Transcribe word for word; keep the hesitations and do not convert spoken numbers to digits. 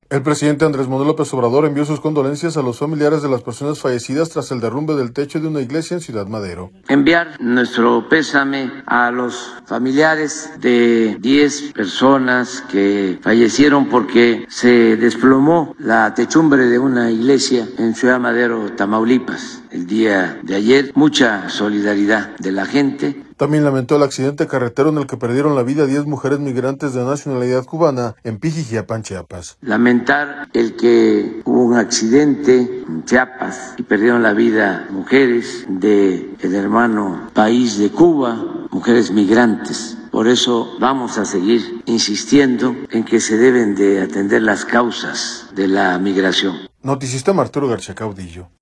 El presidente Andrés Manuel López Obrador envió sus condolencias a los familiares de las personas fallecidas tras el derrumbe del techo de una iglesia en Ciudad Madero. Enviar nuestro pésame a los familiares de diez personas que fallecieron porque se desplomó la techumbre de una iglesia en Ciudad Madero, Tamaulipas, el día de ayer. Mucha solidaridad de la gente. También lamentó el accidente carretero en el que perdieron la vida diez mujeres migrantes de nacionalidad cubana en Pijijiapan, Chiapas. Lamentar el que hubo un accidente en Chiapas y perdieron la vida mujeres del hermano país de Cuba, mujeres migrantes. Por eso vamos a seguir insistiendo en que se deben de atender las causas de la migración. Noticista Arturo García Caudillo.